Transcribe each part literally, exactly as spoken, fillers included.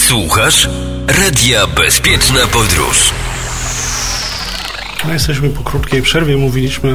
Słuchasz Radia Bezpieczna Podróż. No, jesteśmy po krótkiej przerwie. Mówiliśmy e,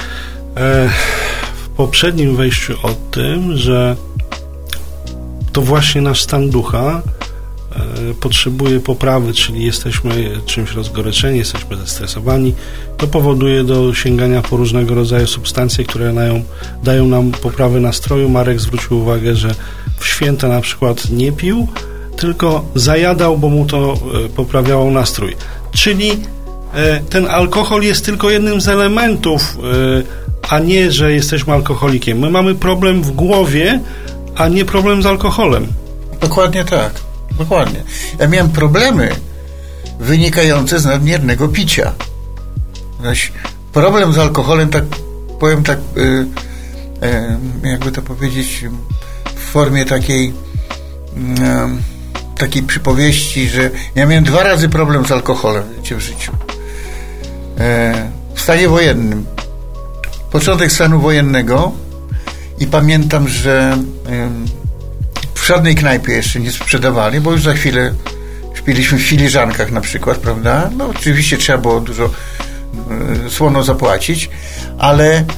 w poprzednim wejściu o tym, że to właśnie nasz stan ducha e, potrzebuje poprawy, czyli jesteśmy czymś rozgoryczeni, jesteśmy zestresowani. To powoduje do sięgania po różnego rodzaju substancje, które dają, dają nam poprawę nastroju. Marek zwrócił uwagę, że w święta na przykład nie pił, tylko zajadał, bo mu to e, poprawiało nastrój. Czyli e, ten alkohol jest tylko jednym z elementów, e, a nie, że jesteśmy alkoholikiem. My mamy problem w głowie, a nie problem z alkoholem. Dokładnie tak. Dokładnie. Ja miałem problemy wynikające z nadmiernego picia. Zaś problem z alkoholem, tak powiem tak, y, y, jakby to powiedzieć, w formie takiej y, takiej przypowieści, że ja miałem dwa razy problem z alkoholem w życiu. E, w stanie wojennym. Początek stanu wojennego i pamiętam, że e, w żadnej knajpie jeszcze nie sprzedawali, bo już za chwilę śpiliśmy w filiżankach na przykład, prawda? No oczywiście trzeba było dużo e, słono zapłacić, ale e,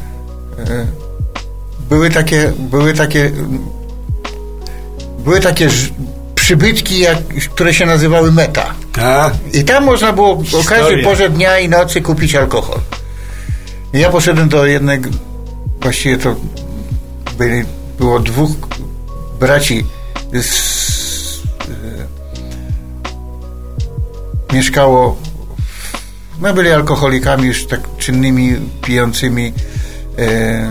były takie były takie były takie przybytki, jak, które się nazywały meta. A, I tam można było o każdej porze dnia i nocy kupić alkohol. I ja poszedłem do jednego, właściwie to byli, było dwóch braci z, e, mieszkało, no byli alkoholikami już tak czynnymi, pijącymi e,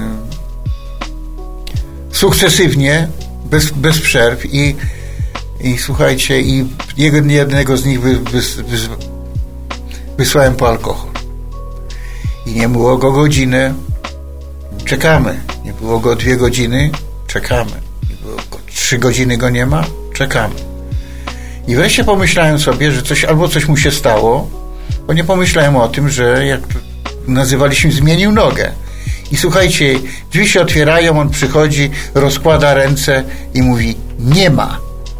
sukcesywnie, bez, bez przerw i I słuchajcie, i jednego z nich wy, wy, wy, wysłałem po alkohol. I nie było go godzinę, czekamy. Nie było go dwie godziny, czekamy. Nie było go trzy godziny, go nie ma, czekamy. I wreszcie pomyślałem sobie, że coś, albo coś mu się stało, bo nie pomyślałem o tym, że jak nazywaliśmy, zmienił nogę. I słuchajcie, drzwi się otwierają, on przychodzi, rozkłada ręce i mówi, nie ma.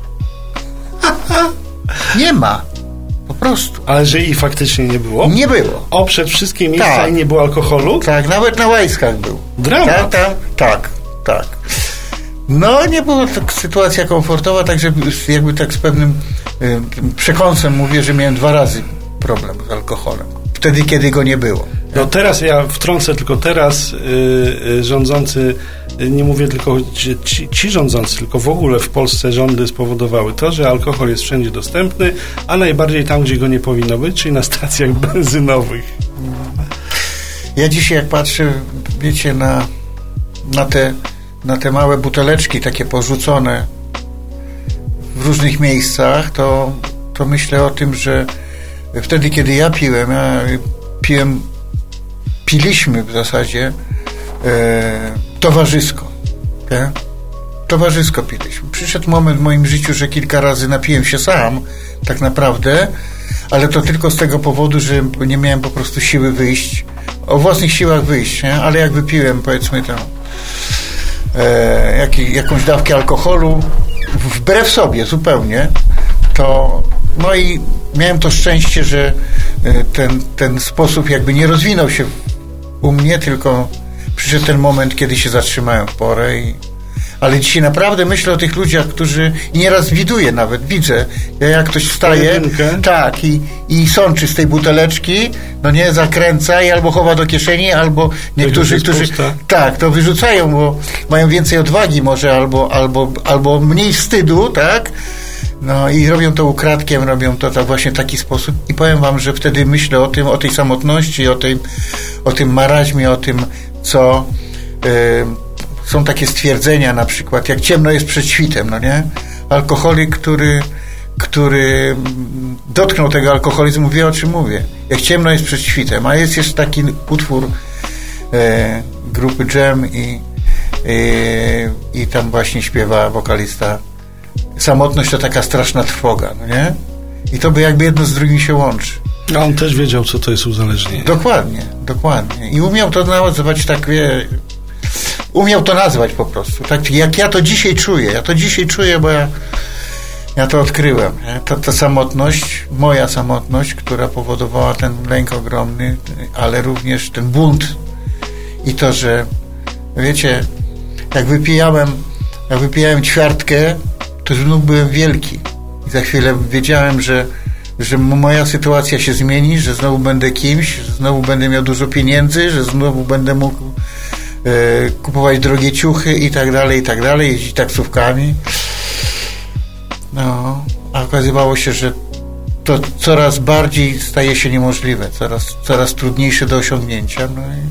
Nie ma. Po prostu. Ale że i faktycznie nie było? Nie było. Oprzed wszystkie miejsca tak. I nie było alkoholu? Tak, nawet na Łajskach był. Dramat. Tak, tak, tak, tak. No, nie była tak sytuacja komfortowa, także jakby tak z pewnym y, przekąsem mówię, że miałem dwa razy problem z alkoholem. Wtedy, kiedy go nie było. No teraz ja wtrącę, tylko teraz yy, yy, rządzący, yy, nie mówię tylko ci, ci rządzący, tylko w ogóle w Polsce rządy spowodowały to, że alkohol jest wszędzie dostępny, a najbardziej tam, gdzie go nie powinno być, czyli na stacjach benzynowych. Ja dzisiaj jak patrzę, wiecie, na, na, te, na te małe buteleczki takie porzucone w różnych miejscach, to, to myślę o tym, że wtedy, kiedy ja piłem, ja piłem piliśmy w zasadzie e, towarzysko. Nie? Towarzysko piliśmy. Przyszedł moment w moim życiu, że kilka razy napiłem się sam, tak naprawdę, ale to tylko z tego powodu, że nie miałem po prostu siły wyjść, o własnych siłach wyjść, nie? Ale jak wypiłem, powiedzmy tam e, jak, jakąś dawkę alkoholu, wbrew sobie zupełnie, to no i miałem to szczęście, że ten, ten sposób jakby nie rozwinął się u mnie, tylko przyszedł ten moment, kiedy się zatrzymałem w porę. I, ale dzisiaj naprawdę myślę o tych ludziach, którzy i nieraz widuję nawet, widzę, jak ktoś wstaje, tak, i, i sączy z tej buteleczki, no nie, zakręca i albo chowa do kieszeni, albo niektórzy, którzy tak, to wyrzucają, bo mają więcej odwagi może, albo, albo, albo mniej wstydu, tak. No i robią to ukradkiem, robią to tak właśnie w taki sposób i powiem wam, że wtedy myślę o tym, o tej samotności, o, tej, o tym maraźmie, o tym, co y, są takie stwierdzenia na przykład, jak ciemno jest przed świtem, no nie? Alkoholik, który, który dotknął tego alkoholizmu, wie, o czym mówię. Jak ciemno jest przed świtem, a jest jeszcze taki utwór y, grupy Jam i, y, i tam właśnie śpiewa wokalista: samotność to taka straszna trwoga, no nie? I to by jakby jedno z drugim się łączy. A on też wiedział, co to jest uzależnienie. Dokładnie, dokładnie. I umiał to nazwać tak, wie, umiał to nazwać po prostu. Tak jak ja to dzisiaj czuję. Ja to dzisiaj czuję, bo ja ja to odkryłem. To, to samotność, moja samotność, która powodowała ten lęk ogromny, ale również ten bunt i to, że wiecie, jak wypijałem jak wypijałem ćwiartkę, to znów byłem wielki i za chwilę wiedziałem, że, że moja sytuacja się zmieni, że znowu będę kimś, że znowu będę miał dużo pieniędzy, że znowu będę mógł e, kupować drogie ciuchy i tak dalej, i tak dalej, jeździć taksówkami. No, a okazywało się, że to coraz bardziej staje się niemożliwe, coraz, coraz trudniejsze do osiągnięcia. No i,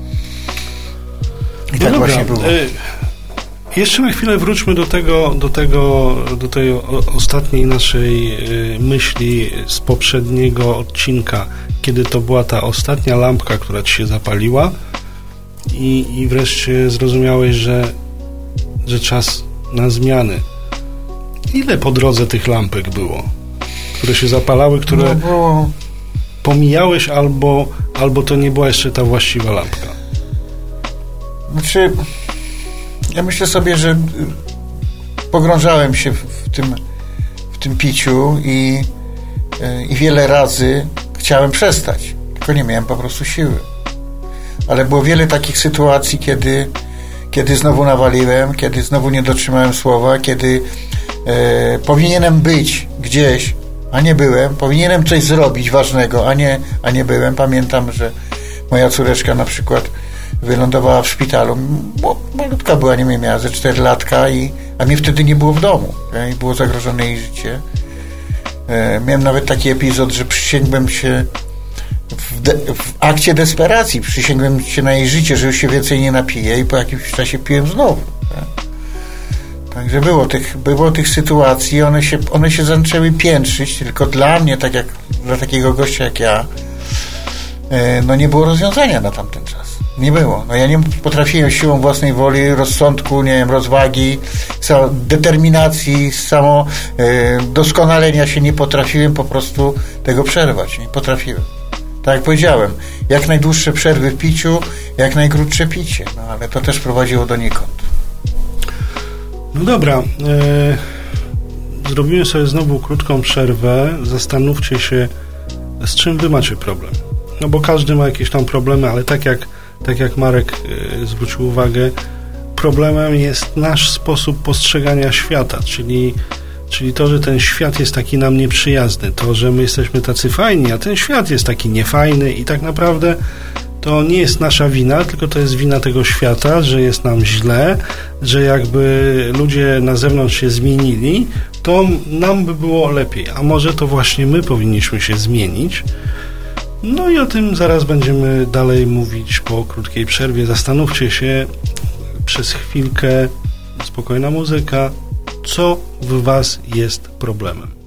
i tak no właśnie było. Y- jeszcze na chwilę wróćmy do tego, do tego, do tej o, ostatniej naszej y, myśli z poprzedniego odcinka, kiedy to była ta ostatnia lampka, która ci się zapaliła i, i wreszcie zrozumiałeś, że, że czas na zmiany. Ile po drodze tych lampek było, które się zapalały, które no było... pomijałeś, albo, albo to nie była jeszcze ta właściwa lampka? Znaczy, ja myślę sobie, że pogrążałem się w tym, w tym piciu i, i wiele razy chciałem przestać, tylko nie miałem po prostu siły. Ale było wiele takich sytuacji, kiedy, kiedy znowu nawaliłem, kiedy znowu nie dotrzymałem słowa, kiedy e, powinienem być gdzieś, a nie byłem, powinienem coś zrobić ważnego, a nie, a nie byłem. Pamiętam, że moja córeczka na przykład wylądowała w szpitalu, bo malutka była, nie wiem, miała ze cztery latka, i, a mnie wtedy nie było w domu i było zagrożone jej życie. E, miałem nawet taki epizod, że przysięgłem się w, de, w akcie desperacji, przysięgłem się na jej życie, że już się więcej nie napiję, i po jakimś czasie piłem znowu. Tak? Także było tych, było tych sytuacji, one się, one się zaczęły piętrzyć, tylko dla mnie, tak jak dla takiego gościa jak ja, e, no nie było rozwiązania na tamten czas. Nie było. No ja nie potrafiłem siłą własnej woli, rozsądku, nie wiem, rozwagi, determinacji, samo e, doskonalenia się nie potrafiłem po prostu tego przerwać. Nie potrafiłem. Tak jak powiedziałem, jak najdłuższe przerwy w piciu, jak najkrótsze picie. No ale to też prowadziło donikąd. No dobra. E, zrobimy sobie znowu krótką przerwę. Zastanówcie się, z czym wy macie problem. No bo każdy ma jakieś tam problemy, ale tak jak Tak jak Marek y, zwrócił uwagę, problemem jest nasz sposób postrzegania świata, czyli, czyli to, że ten świat jest taki nam nieprzyjazny, to, że my jesteśmy tacy fajni, a ten świat jest taki niefajny i tak naprawdę to nie jest nasza wina, tylko to jest wina tego świata, że jest nam źle, że jakby ludzie na zewnątrz się zmienili, to nam by było lepiej, a może to właśnie my powinniśmy się zmienić. No i o tym zaraz będziemy dalej mówić po krótkiej przerwie. Zastanówcie się przez chwilkę, spokojna muzyka, co w was jest problemem.